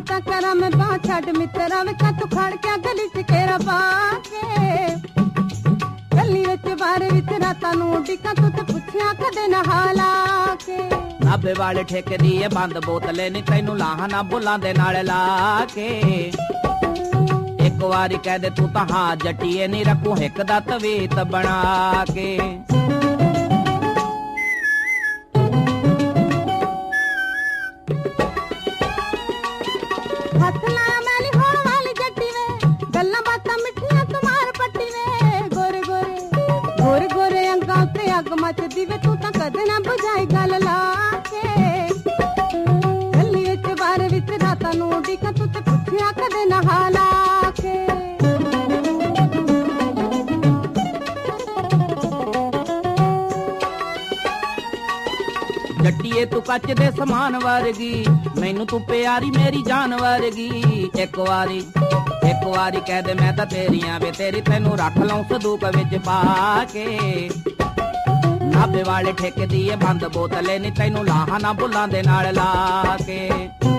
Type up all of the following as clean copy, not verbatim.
ਮਿੰਨਤਾਂ ਕਰਾਂ ਮੈਂ ਬਾਂਹ ਛੱਡ ਮਿੱਤਰਾਂ ਵੇ ਕਾ ਤੂੰ ਖੜ ਕੇ ਗਲੀ ਚ ਘੇਰਾ ਪਾ ਕੇ ਗਲੀ ਵਿੱਚ ਬਾਰੇ ਵਿੱਚ ਰਾਤਾਂ ਨੂੰ ਡਿੱਕਾਂ ਤੂੰ ਤੇ ਪੁੱਛਿਆ ਕਦੇ ਨਾ ਹਾਲਾ ਕੇ ਨਾਭੇ ਵਾਲੇ ਠੇਕੇ ਦੀ ਇਹ ਬੰਦ ਬੋਤਲੇ ਨੀ ਤੈਨੂੰ ਲਾਹਾਂ ਨਾ ਬੁੱਲਾਂ ਦੇ ਨਾਲ ਲਾ ਕੇ ਇੱਕ ਵਾਰੀ ਕਹਿ ਦੇ ਤੂੰ ਤਾਂ ਹਾਂ ਜੱਟੀਏ ਨੀ ਰੱਖੂ ਹਿੱਕ ਦਾ ਤਵੀਤ ਬਣਾ ਕੇ ਹੱਥ ਲਾਇਆ ਮੈਂ ਨੀ ਹੋਣ ਵਾਲੀ ਜੱਟੀ ਵੇ ਗੱਲਾਂ ਬਾਤਾਂ ਮਿੱਠੀਆਂ ਤੁਮਾਰ ਪੱਟੀ ਵੇ ਗੋਰੇ ਗੋਰੇ ਗੋਰੇ ਗੋਰੇ ਅੰਗਾਂ ਤੇ ਅੱਗ ਮੱਚਦੀ ਵੇ ਤੂੰ ਤਾਂ ਕਦੇ ਨਾ ਬੁਝਾਈ ਗੱਲ ਲਾ ਕੇ ਗਲੀ ਵਿੱਚ ਬਾਰ ਵਿੱਚ ਰਾਤਾਂ ਨੂੰ ਡਿੱਕਾਂ ਤੂੰ ਤੇ ਪੁੱਛਿਆ ਕਦੇ ਨਾ ਹਾਲਾ ਕੇ ਜੱਟੀਏ ਤੂੰ ਕੱਚ ਦੇ ਸਮਾਨ ਵਰਗੀ ਮੈਨੂੰ ਤੂੰ ਪਿਆਰੀ ਮੇਰੀ ਜਾਨ ਵਰਗੀ ਇੱਕ ਵਾਰੀ ਕਹਿ ਦੇ ਮੈਂ ਤਾਂ ਤੇਰੀਆਂ ਵੇ ਤੇਰੀ ਤੈਨੂੰ ਰੱਖ ਲਊਂ ਸੰਦੂਕ ਵਿੱਚ ਪਾ ਕੇ ਨਾਭੇ ਵਾਲੇ ਠੇਕੇ ਦੀ ਇਹ ਬੰਦ ਬੋਤਲੇ ਨੀ ਤੈਨੂੰ ਲਾਹਾਂ ਨਾ ਬੁੱਲਾਂ ਦੇ ਨਾਲ ਲਾ ਕੇ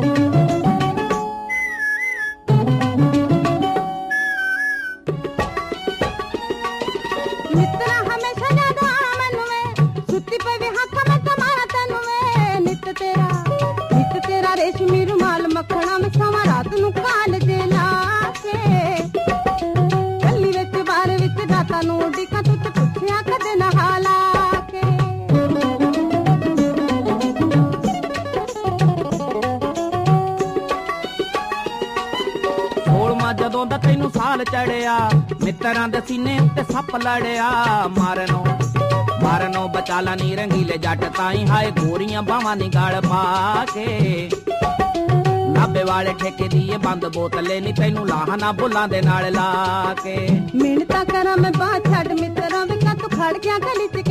ਮਿੱਤਰਾ ਹਮੇਸ਼ਾ ਯਾਦ ਆ ਮੈਨੂੰ ਵੇ ਸੁੱਤੀ ਪਈ ਵੇ ਹੱਥਾਂ ਮੈਂ ਮਾਰਾ ਤੈਨੂੰ ਵੇ ਨਿੱਤ ਤੇਰਾ ਰੇਸ਼ਮੀ ਰੁਮਾਲ ਮੱਖਣਾ ਮੈਂ ਸਵਾ ਰਾਤ ਨੂੰ ਕਾਲ ਦੇ ਲਾ ਕੇ ਗਲੀ ਵਿੱਚ ਬਾਰ ਵਿੱਚ ਰਾਤਾਂ ਨੂੰ ਡਿੱਕਾਂ ਤੂੰ ਤੇ ਪੁੱਛਿਆ ਕਦੇ ਨਾ ਹਾਲਾ ਕੇ ਸੋਲਵਾਂ ਜਦੋਂ ਦਾ ਤੈਨੂੰ ਸਾਲ ਚੜਿਆ ਮਿੱਤਰਾਂ ਦੇ ਸੀਨੇ ਉੱਤੇ ਸੱਪ ਲੜਿਆ ਮਾਰਨੋਂ ਬਚਾਲਾ ਨੀ ਰੰਗੀਲੇ ਜੱਟ ਤਾਈ ਹਾਏ ਗੋਰੀਆਂ ਬਾਵਾਂ ਨੀ ਗਲ ਪਾ ਕੇ ਨਾਭੇ ਵਾਲੇ ਠੇਕੇ ਦੀ ਇਹ ਬੰਦ ਬੋਤਲੇ ਨੀ ਤੈਨੂੰ ਲਾਹਾਂ ਨਾ ਬੁੱਲਾਂ ਦੇ ਨਾਲ ਲਾ ਕੇ ਮਿੰਨਤਾਂ ਕਰਾਂ ਮੈਂ ਬਾਂਹ ਛੱਡ ਮਿੱਤਰਾਂ ਵੇ ਕਾ ਤੂੰ ਖੜ ਗਿਆ ਗਲੀ ਚ